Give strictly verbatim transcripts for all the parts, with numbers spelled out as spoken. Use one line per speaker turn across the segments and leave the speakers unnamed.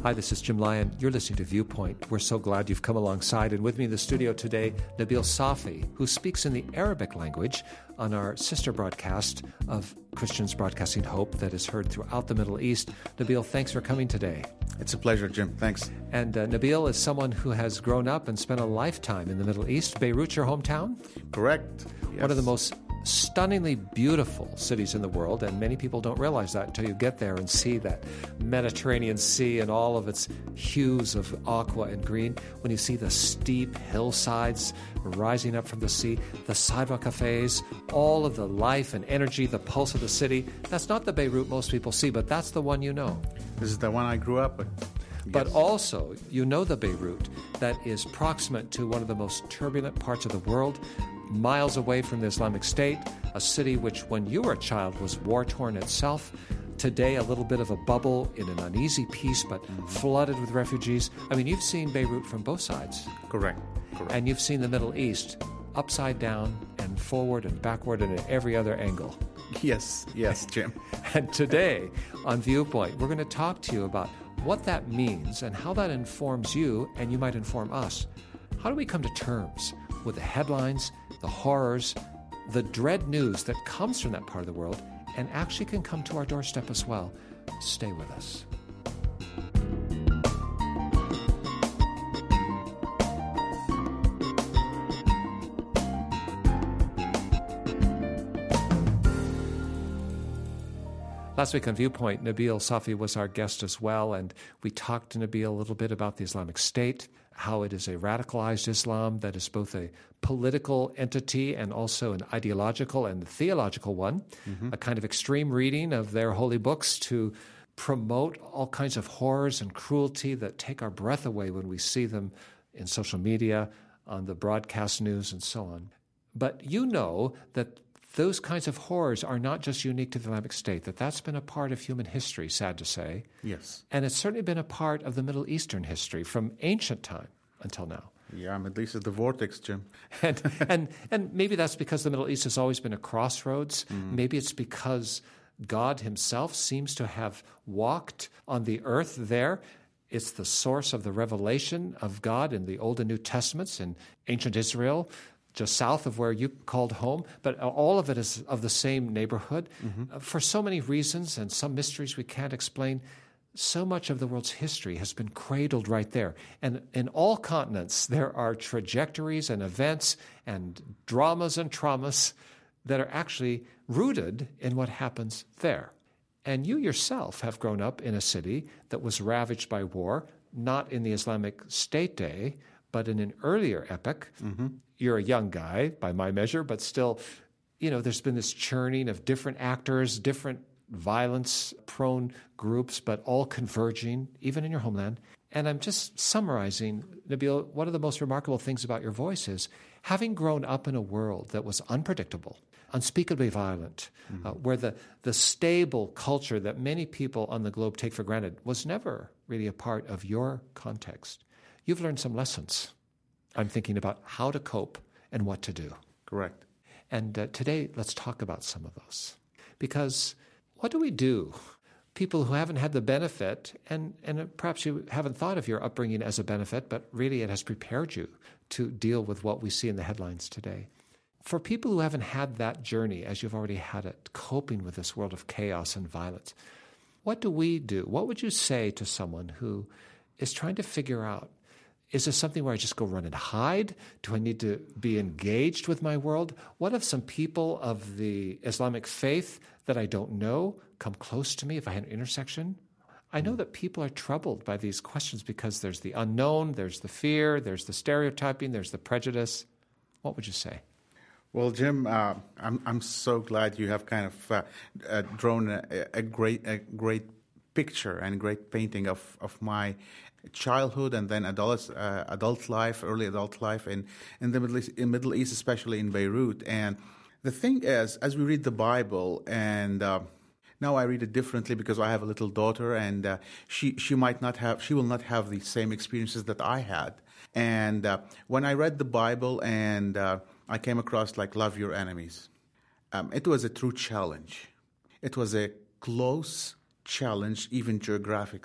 Hi, this is Jim Lyon. You're listening to Viewpoint. We're so glad you've come alongside. And with me in the studio today, Nabil Safi, who speaks in the Arabic language on our sister broadcast of Christians Broadcasting Hope that is heard throughout the Middle East. Nabil, thanks for coming today.
It's a pleasure, Jim. Thanks.
And uh, Nabil is someone who has grown up and spent a lifetime in the Middle East. Beirut, your hometown?
Correct. Yes.
One of the most stunningly beautiful cities in the world, and many people don't realize that until you get there and see that Mediterranean Sea and all of its hues of aqua and green. When you see the steep hillsides rising up from the sea, the sidewalk cafes, all of the life and energy, the pulse of the city, that's not the Beirut most people see, but that's the one you know.
This is the one I grew up with.
But
Yes.
also, you know the Beirut that is proximate to one of the most turbulent parts of the world, miles away from the Islamic State, a city which, when you were a child, was war-torn itself. Today, a little bit of a bubble in an uneasy peace, but flooded with refugees. I mean, you've seen Beirut from both sides.
Correct. Correct.
And you've seen the Middle East upside down and forward and backward and at every other angle.
Yes, yes, Jim.
And today, on Viewpoint, we're going to talk to you about what that means and how that informs you, and you might inform us. How do we come to terms with the headlines, the horrors, the dread news that comes from that part of the world and actually can come to our doorstep as well? Stay with us. Last week on Viewpoint, Nabil Safi was our guest as well, and we talked to Nabil a little bit about the Islamic State, how it is a radicalized Islam that is both a political entity and also an ideological and theological one, mm-hmm. a kind of extreme reading of their holy books to promote all kinds of horrors and cruelty that take our breath away when we see them in social media, on the broadcast news, and so on. But you know that those kinds of horrors are not just unique to the Islamic State, that that's been a part of human history, sad to say.
Yes.
And it's certainly been a part of the Middle Eastern history from ancient time until now.
Yeah, Middle East is the vortex, Jim.
and, and, and maybe that's because the Middle East has always been a crossroads. Mm. Maybe it's because God himself seems to have walked on the earth there. It's the source of the revelation of God in the Old and New Testaments in ancient Israel, just south of where you called home, but all of it is of the same neighborhood. Mm-hmm. Uh, for so many reasons and some mysteries we can't explain, so much of the world's history has been cradled right there. And in all continents, there are trajectories and events and dramas and traumas that are actually rooted in what happens there. And you yourself have grown up in a city that was ravaged by war, not in the Islamic State day, but in an earlier epoch. Mm-hmm. You're a young guy, by my measure, but still, you know, there's been this churning of different actors, different violence-prone groups, but all converging, even in your homeland. And I'm just summarizing, Nabil, one of the most remarkable things about your voice is having grown up in a world that was unpredictable, unspeakably violent, mm-hmm. uh, where the, the stable culture that many people on the globe take for granted was never really a part of your context. You've learned some lessons. I'm thinking about how to cope and what to do.
Correct.
And uh, today, let's talk about some of those. Because what do we do? People who haven't had the benefit, and, and perhaps you haven't thought of your upbringing as a benefit, but really it has prepared you to deal with what we see in the headlines today. For people who haven't had that journey, as you've already had it, coping with this world of chaos and violence, what do we do? What would you say to someone who is trying to figure out, is this something where I just go run and hide? Do I need to be engaged with my world? What if some people of the Islamic faith that I don't know come close to me if I had an intersection? I know that people are troubled by these questions because there's the unknown, there's the fear, there's the stereotyping, there's the prejudice. What would you say?
Well, Jim, uh, I'm I'm so glad you have kind of uh, uh, drawn a, a great a great picture and great painting of, of my childhood and then adult uh, adult life, early adult life in, in the Middle East, in Middle East, especially in Beirut. And the thing is, as we read the Bible, and uh, now I read it differently because I have a little daughter, and uh, she she might not have, she will not have the same experiences that I had. And uh, when I read the Bible, and uh, I came across like love your enemies, um, it was a true challenge. It was a close challenge, even geographically.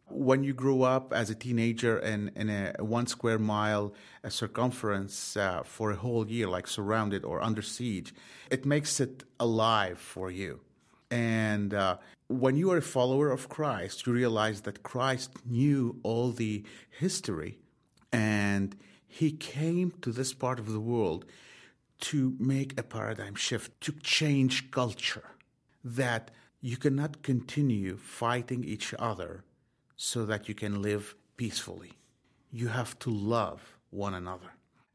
When you grow up as a teenager in, in a one square mile a circumference uh, for a whole year, like surrounded or under siege, it makes it alive for you. And uh, when you are a follower of Christ, you realize that Christ knew all the history, and he came to this part of the world to make a paradigm shift, to change culture, that you cannot continue fighting each other so that you can live peacefully. You have to love one another.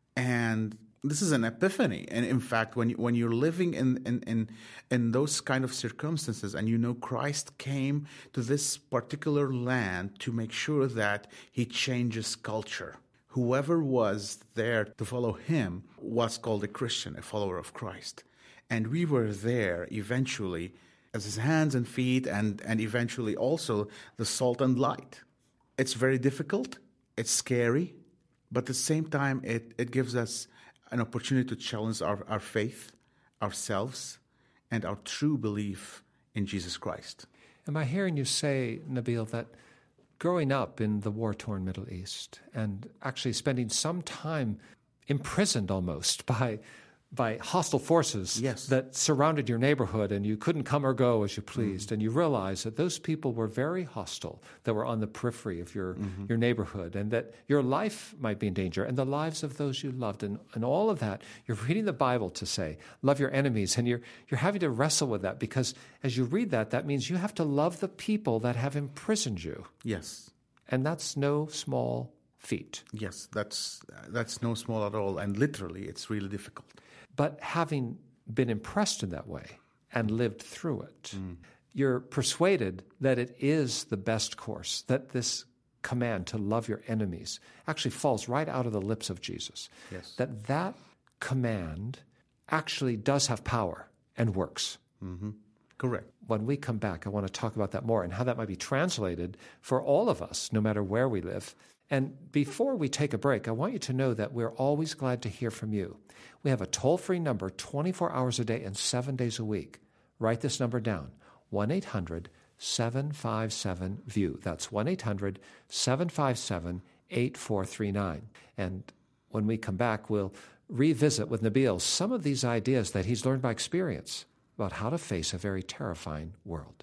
And this is an epiphany. And in fact, when, you, when you're living in, in, in, in those kind of circumstances and you know Christ came to this particular land to make sure that he changes culture, whoever was there to follow him was called a Christian, a follower of Christ. And we were there eventually as his hands and feet, and, and eventually also the salt and light. It's very difficult, it's scary, but at the same time it, it gives us an opportunity to challenge our, our faith, ourselves, and our true belief in Jesus Christ.
Am I hearing you say, Nabil, that growing up in the war-torn Middle East and actually spending some time imprisoned almost by by hostile forces
yes.
that surrounded your neighborhood and you couldn't come or go as you pleased, mm-hmm. and you realized that those people were very hostile, that were on the periphery of your, mm-hmm. your neighborhood, and that your life might be in danger and the lives of those you loved, and, and all of that, you're reading the Bible to say, love your enemies, and you're, you're having to wrestle with that, because as you read that, that means you have to love the people that have imprisoned you.
Yes.
And that's no small feat.
Yes, that's that's no small at all, and literally it's really difficult.
But having been impressed in that way and lived through it, mm. you're persuaded that it is the best course, that this command to love your enemies actually falls right out of the lips of Jesus.
Yes.
That that command actually does have power and works.
Mm-hmm. Correct.
When we come back, I want to talk about that more and how that might be translated for all of us, no matter where we live. And before we take a break, I want you to know that we're always glad to hear from you. We have a toll-free number twenty-four hours a day and seven days a week. Write this number down, one eight hundred seven five seven V I E W. That's one eight hundred seven five seven eight four three nine. And when we come back, we'll revisit with Nabil some of these ideas that he's learned by experience about how to face a very terrifying world.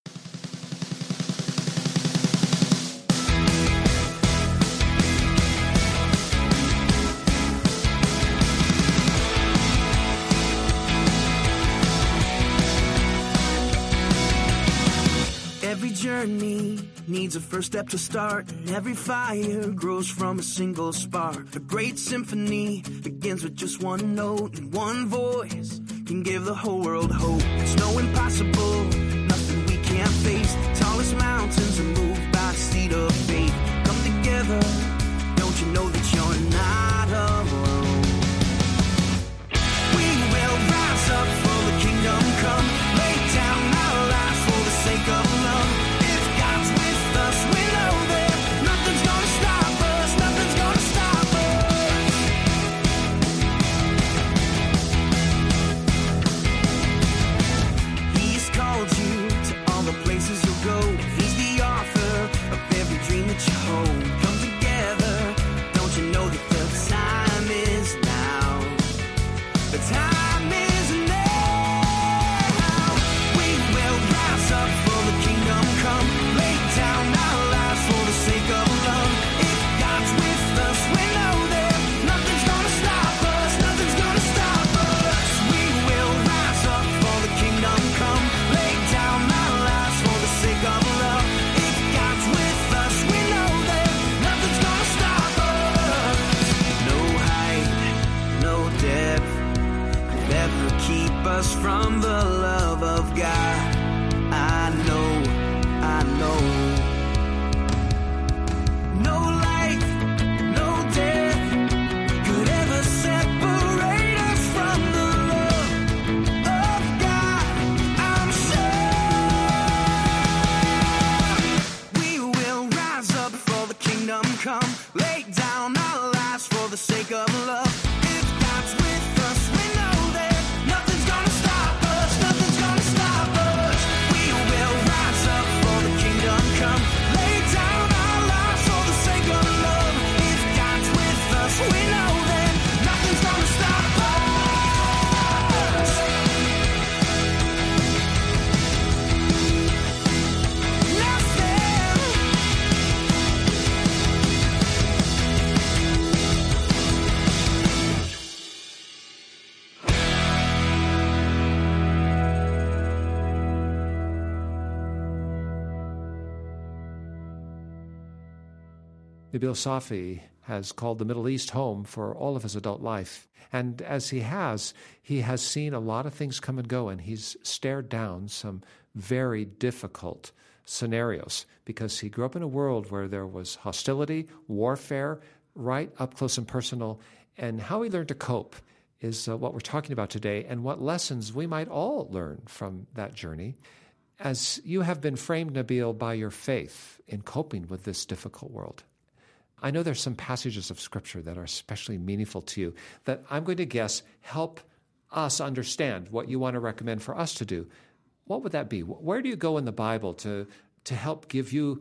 Every journey needs a first step to start, and every fire grows from a single spark. A great symphony begins with just one note, and one voice can give the whole world hope. There's no impossible, nothing we can't face. The tallest mountains are moved by the seed of faith. Come together, don't you know that you're not alone? We will rise up for the kingdom come, lay down our lives for the sake of love. If God's with us, we know that nothing's gonna stop us, nothing's gonna stop us. He's called you to all the places you'll go. He's the author of every dream that you hold. Come together, don't you know that the time is now? The time is now. We will rise up for the kingdom come, lay down our lives for the sake of love. If God's with us, we know that nothing's gonna stop us, nothing's gonna stop us. We will rise up for the kingdom come, lay down our lives for the sake of love. If God's with us, we know that nothing's gonna stop us. No height, no depth could ever keep us from the love of God. I know, I know. No life, no death could ever separate us from the love of God. I'm sure we will rise up for the kingdom come, lay down our lives for the sake of love. If God's with us, we know that nothing's gonna stop us, nothing's gonna stop us. We will rise up for the kingdom come.
Nabil Safi has called the Middle East home for all of his adult life. And as he has, he has seen a lot of things come and go, and he's stared down some very difficult scenarios because he grew up in a world where there was hostility, warfare, right up close and personal. And how he learned to cope is uh, what we're talking about today, and what lessons we might all learn from that journey. As you have been framed, Nabil, by your faith in coping with this difficult world, I know there's some passages of Scripture that are especially meaningful to you that I'm going to guess help us understand what you want to recommend for us to do. What would that be? Where do you go in the Bible to, to help give you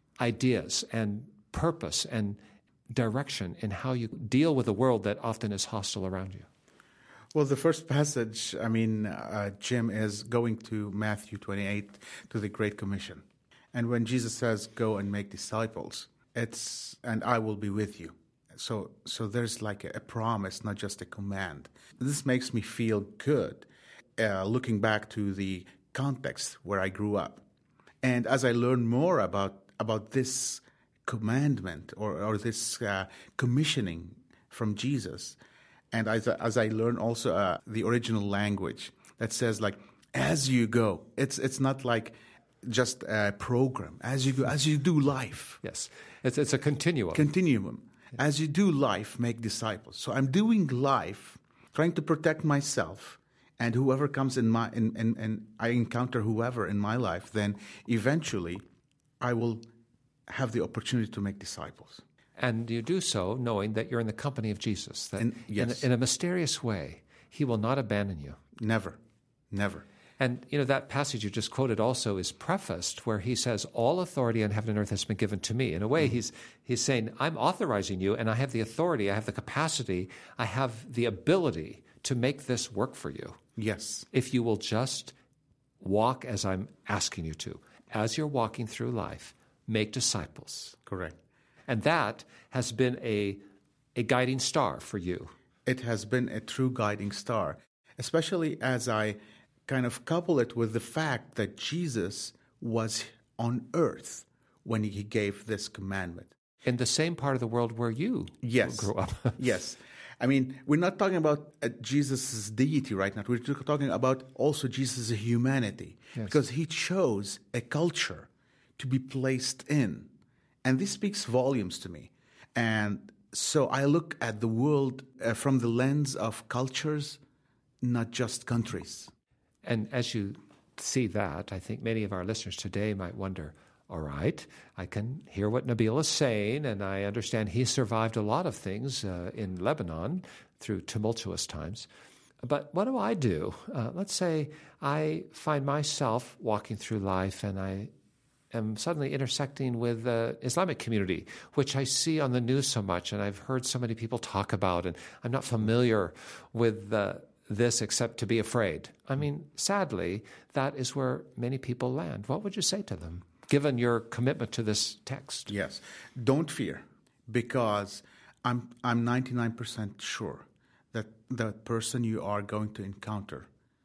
ideas and purpose and direction in how you deal with a world that often is hostile around you?
Well, the first passage, I mean, uh, Jim, is going to Matthew twenty-eight, to the Great Commission. And when Jesus says, go and make disciples, it's, and I will be with you. So so there's like a, a promise, not just a command. This makes me feel good, uh, looking back to the context where I grew up. And as I learn more about, about this commandment or, or this uh, commissioning from Jesus, and as, as I learn also uh, the original language that says, like, as you go, it's it's not like just a program. As you go, as you do life.
Yes, it's it's a continuum.
Continuum. As you do life, make disciples. So I'm doing life, trying to protect myself, and whoever comes in my, in, in, and I encounter whoever in my life, then eventually I will have the opportunity to make disciples.
And you do so knowing that you're in the company of Jesus, that
And- yes.
in, a, in a mysterious way, he will not abandon you.
Never, never.
And, you know, that passage you just quoted also is prefaced where he says, all authority on heaven and earth has been given to me. In a way, mm-hmm. he's he's saying, I'm authorizing you, and I have the authority, I have the capacity, I have the ability to make this work for you.
Yes.
If you will just walk as I'm asking you to. As you're walking through life, make disciples.
Correct.
And that has been a, a guiding star for you.
It has been a true guiding star, especially as I kind of couple it with the fact that Jesus was on earth when he gave this commandment.
In the same part of the world where you
Yes.
grew up.
Yes. I mean, we're not talking about uh, Jesus' deity right now. We're talking about also Jesus' humanity.
Yes.
Because he chose a culture to be placed in. And this speaks volumes to me. And so I look at the world uh, from the lens of cultures, not just countries.
And as you see that, I think many of our listeners today might wonder, all right, I can hear what Nabil is saying, and I understand he survived a lot of things uh, in Lebanon through tumultuous times. But what do I do? Uh, let's say I find myself walking through life and I am suddenly intersecting with the Islamic community, which I see on the news so much and I've heard so many people talk about, and I'm not familiar with uh, this except to be afraid. I mean, sadly, that is where many people land. What would you say to them, given your commitment to this text?
Yes. Don't fear, because I'm I'm ninety-nine percent sure that the person you are going to encounter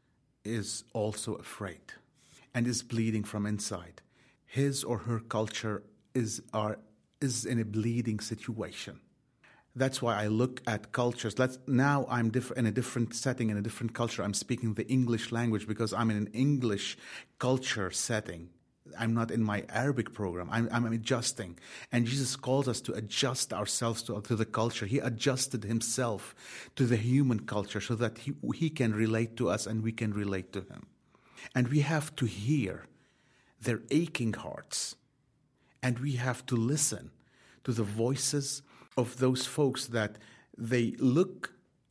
is also afraid and is bleeding from inside. His or her culture is are is in a bleeding situation. That's why I look at cultures. Let's, now I'm diff- in a different setting, in a different culture. I'm speaking the English language because I'm in an English culture setting. I'm not in my Arabic program. I'm, I'm adjusting. And Jesus calls us to adjust ourselves to, to the culture. He adjusted himself to the human culture so that he, he can relate to us and we can relate to him. And we have to hear their aching hearts. And we have to listen to the voices of those folks that they look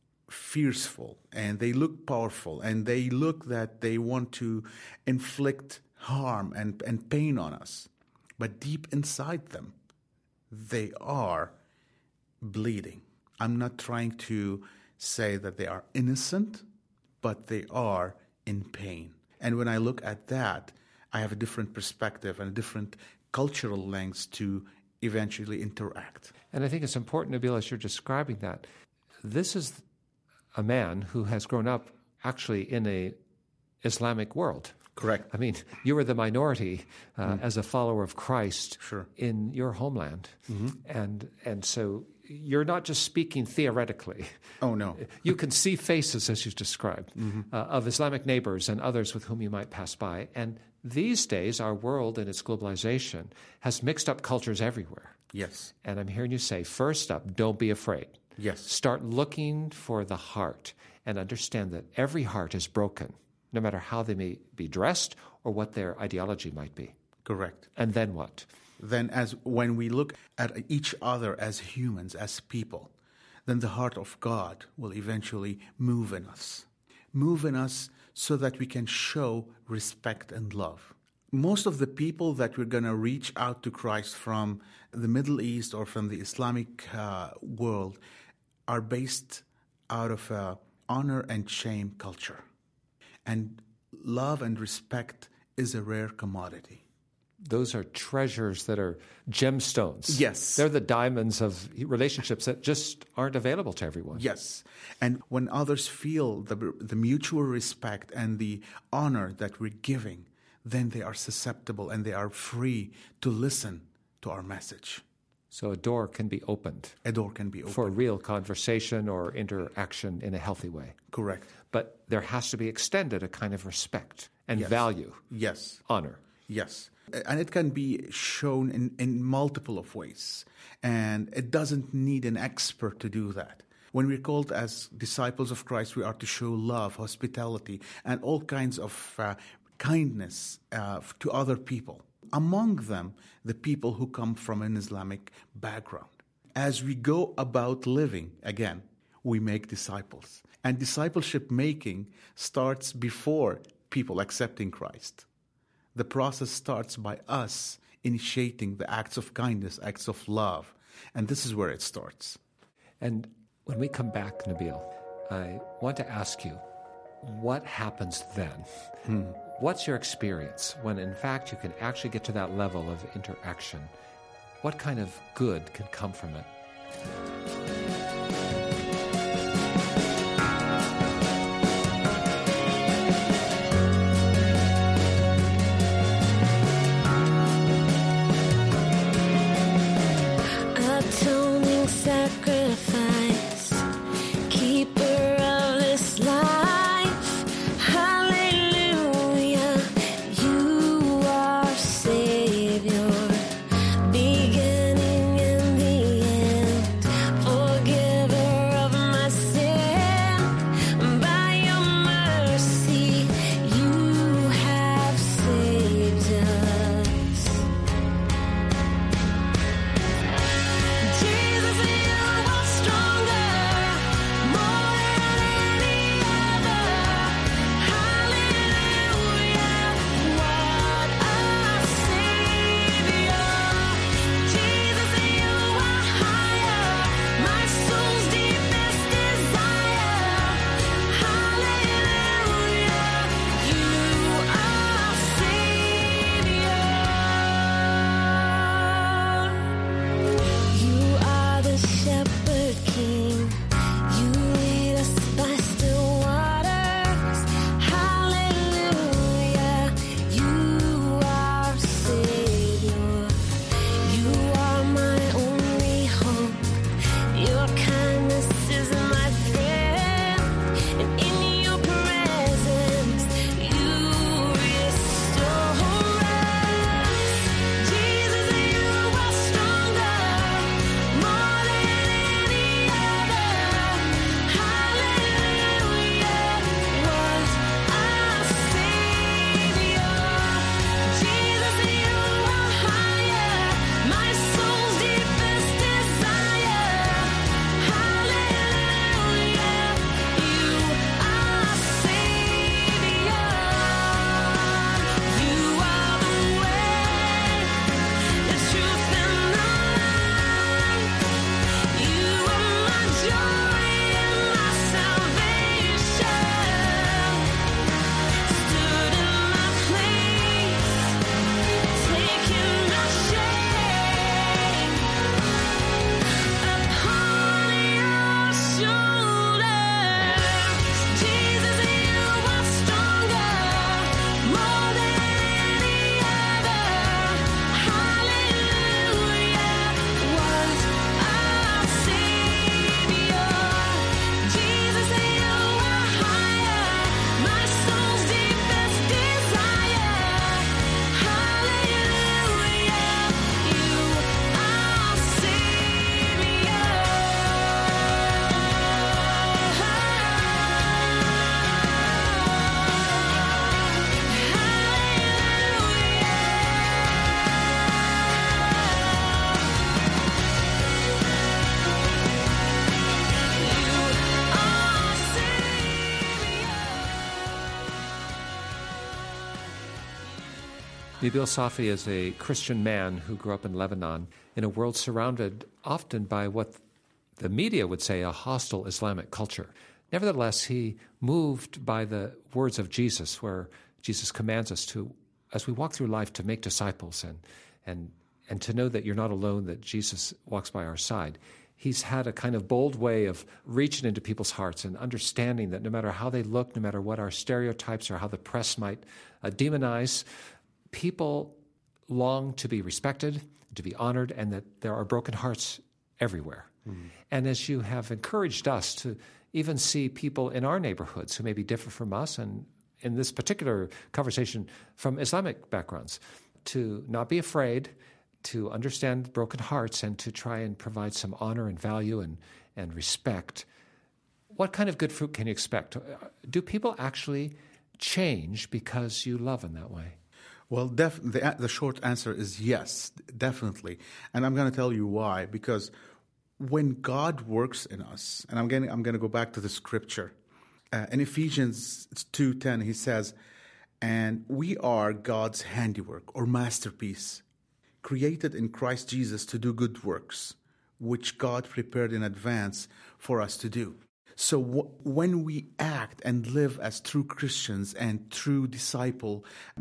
fearful and they look powerful and they look that they want to inflict harm and, and pain on us. But deep inside them, they are bleeding. I'm not trying to say that they are innocent, but they are in pain. And when I look at that, I have a different perspective and a different cultural lens to eventually interact.
And I think it's important, Nabil, as you're describing that, this is a man who has grown up actually in a Islamic world.
Correct.
I mean, you were the minority uh, mm. as a follower of Christ
sure.
in your homeland. Mm-hmm. And and so you're not just speaking theoretically.
Oh, no.
You can see faces, as you've described, mm-hmm. uh, of Islamic neighbors and others with whom you might pass by. And these days, our world and its globalization has mixed up cultures everywhere.
Yes.
And I'm hearing you say, first up, don't be afraid.
Yes.
Start looking for the heart and understand that every heart is broken, no matter how they may be dressed or what their ideology might be.
Correct.
And then what?
Then as when we look at each other as humans, as people, then the heart of God will eventually move in us. Move in us so that we can show respect and love. Most of the people that we're going to reach out to Christ from the Middle East or from the Islamic uh, world are based out of a honor and shame culture. And love and respect is a rare commodity.
Those are treasures that are gemstones.
Yes.
They're the diamonds of relationships that just aren't available to everyone.
Yes. And when others feel the, the mutual respect and the honor that we're giving, then they are susceptible and they are free to listen to our message.
So a door can be opened.
A door can be opened.
For real conversation or interaction in a healthy way.
Correct.
But there has to be extended a kind of respect and
yes.
value.
Yes.
Honor.
Yes. And it can be shown in, in multiple of ways. And it doesn't need an expert to do that. When we're called as disciples of Christ, we are to show love, hospitality, and all kinds of uh, kindness uh, to other people. Among them, the people who come from an Islamic background. As we go about living, again, we make disciples. And discipleship making starts before people accepting Christ. The process starts by us initiating the acts of kindness, acts of love. And this is where it starts.
And when we come back, Nabil, I want to ask you, what happens then? Hmm. What's your experience when, in fact, you can actually get to that level of interaction? What kind of good can come from it?
Atoning sacrifice, keeper of this life, hallelujah, you are Savior, beginning and the end,
Nabil Safi is a Christian man who grew up in Lebanon in a world surrounded often by what the media would say a hostile Islamic culture. Nevertheless, he moved by the words of Jesus, where Jesus commands us to, as we walk through life, to make disciples and and and to know that you're not alone, that Jesus walks by our side. He's had a kind of bold way of reaching into people's hearts and understanding that no matter how they look, no matter what our stereotypes or how the press might uh, demonize, people long to be respected, to be honored, and that there are broken hearts everywhere. Mm-hmm. And as you have encouraged us to even see people in our neighborhoods who may be different from us, and in this particular conversation from Islamic backgrounds, to not be afraid, to understand broken hearts, and to try and provide some honor and value and, and respect. What kind of good fruit can you expect? Do people actually change because you love in that way?
Well, def- the, the short answer is yes, definitely. And I'm going to tell you why. Because when God works in us, and I'm going I'm going to go back to the scripture. Uh, in Ephesians two ten, he says, and we are God's handiwork or masterpiece, created in Christ Jesus to do good works, which God prepared in advance for us to do. So w- when we act and live as true Christians and true disciple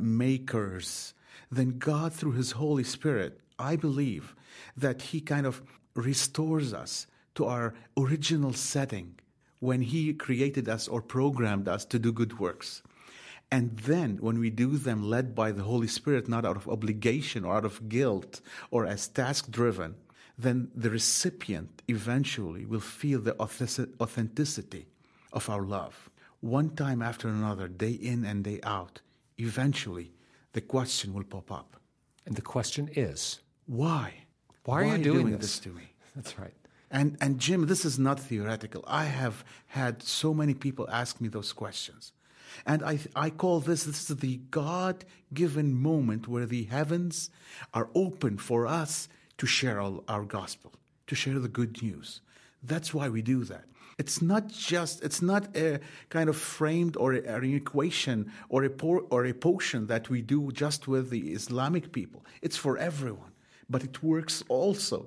makers, then God, through His Holy Spirit, I believe that He kind of restores us to our original setting when He created us or programmed us to do good works. And then when we do them led by the Holy Spirit, not out of obligation or out of guilt or as task-driven, then the recipient eventually will feel the authenticity of our love. One time after another, day in and day out, eventually the question will pop up.
And the question is,
why?
Why are you doing,
doing
this?
this to me?
That's right.
And, and Jim, this is not theoretical. I have had so many people ask me those questions. And I, I call this, this is the God-given moment where the heavens are open for us to share our, our gospel, to share the good news. That's why we do that. It's not just, it's not a kind of framed or, a, or an equation or a, por, or a potion that we do just with the Islamic people. It's for everyone. But it works also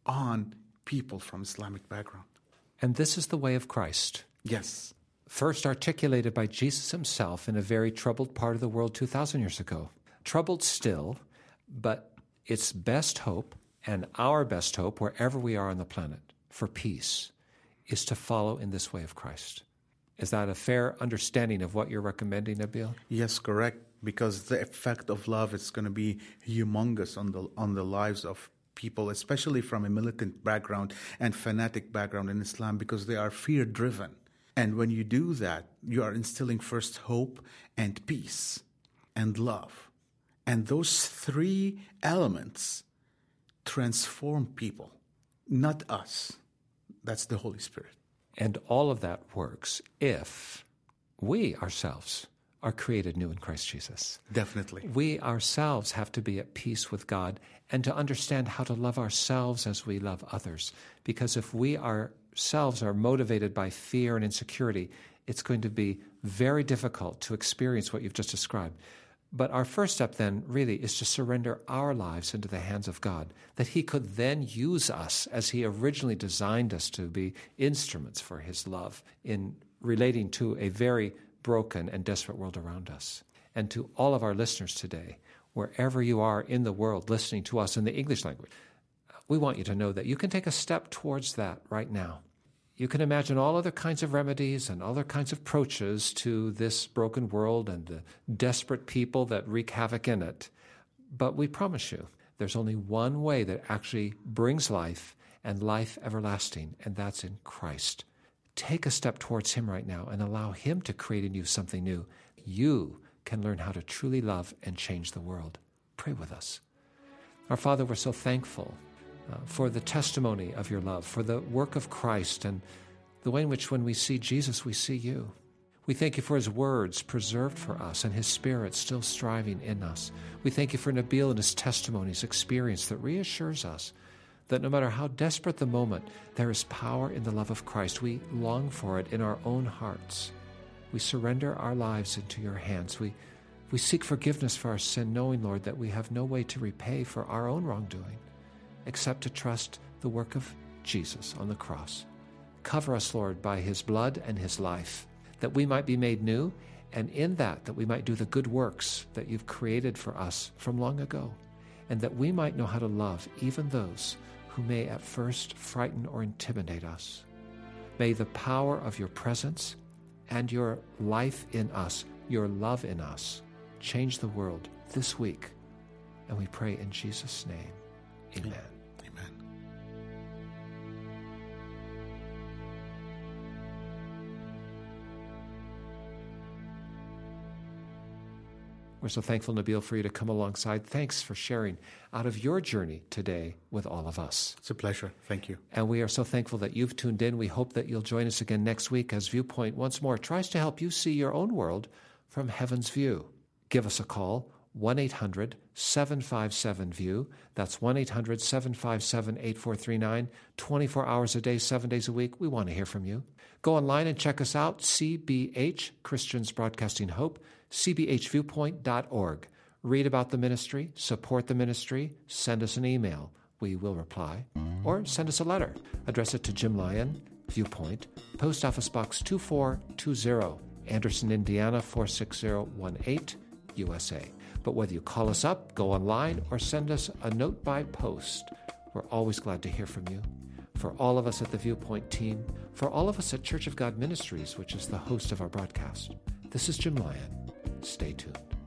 on people from Islamic background.
And this is the way of Christ.
Yes.
First articulated by Jesus himself in a very troubled part of the world two thousand years ago. Troubled still, but its best hope and our best hope, wherever we are on the planet, for peace, is to follow in this way of Christ. Is that a fair understanding of what you're recommending, Nabil?
Yes, correct. Because the effect of love is going to be humongous on the on the lives of people, especially from a militant background and fanatic background in Islam, because they are fear-driven. And when you do that, you are instilling first hope and peace and love. And those three elements transform people, not us. That's the Holy Spirit.
And all of that works if we ourselves are created new in Christ Jesus.
Definitely.
We ourselves have to be at peace with God and to understand how to love ourselves as we love others. Because if we ourselves are motivated by fear and insecurity, it's going to be very difficult to experience what you've just described. But our first step then really is to surrender our lives into the hands of God, that He could then use us as He originally designed us to be instruments for His love in relating to a very broken and desperate world around us. And to all of our listeners today, wherever you are in the world listening to us in the English language, we want you to know that you can take a step towards that right now. You can imagine all other kinds of remedies and other kinds of approaches to this broken world and the desperate people that wreak havoc in it. But we promise you, there's only one way that actually brings life and life everlasting, and that's in Christ. Take a step towards Him right now and allow Him to create in you something new. You can learn how to truly love and change the world. Pray with us. Our Father, we're so thankful uh, for the testimony of your love, for the work of Christ, and the way in which when we see Jesus, we see you. We thank you for His words preserved for us and His Spirit still striving in us. We thank you for Nabil and his testimony, his experience that reassures us that no matter how desperate the moment, there is power in the love of Christ. We long for it in our own hearts. We surrender our lives into your hands. We We seek forgiveness for our sin, knowing, Lord, that we have no way to repay for our own wrongdoing except to trust the work of Jesus on the cross. Cover us, Lord, by his blood and his life, that we might be made new, and in that, that we might do the good works that you've created for us from long ago, and that we might know how to love even those who may at first frighten or intimidate us. May the power of your presence and your life in us, your love in us, change the world this week. And we pray in Jesus' name. Amen.
Amen.
We're so thankful, Nabil, for you to come alongside. Thanks for sharing out of your journey today with all of us.
It's a pleasure. Thank you.
And we are so thankful that you've tuned in. We hope that you'll join us again next week as Viewpoint once more tries to help you see your own world from heaven's view. Give us a call, one eight hundred seven five seven view. That's one eight hundred seven five seven eight four three nine. twenty-four hours a day, seven days a week. We want to hear from you. Go online and check us out, C B H, Christians Broadcasting Hope, c b h viewpoint dot org. Read about the ministry, support the ministry, send us an email. We will reply. Or send us a letter. Address it to Jim Lyon, Viewpoint, Post Office Box two four two zero, Anderson, Indiana four six zero one eight, U S A. But whether you call us up, go online, or send us a note by post, we're always glad to hear from you. For all of us at the Viewpoint team, for all of us at Church of God Ministries, which is the host of our broadcast, this is Jim Lyon. Stay tuned.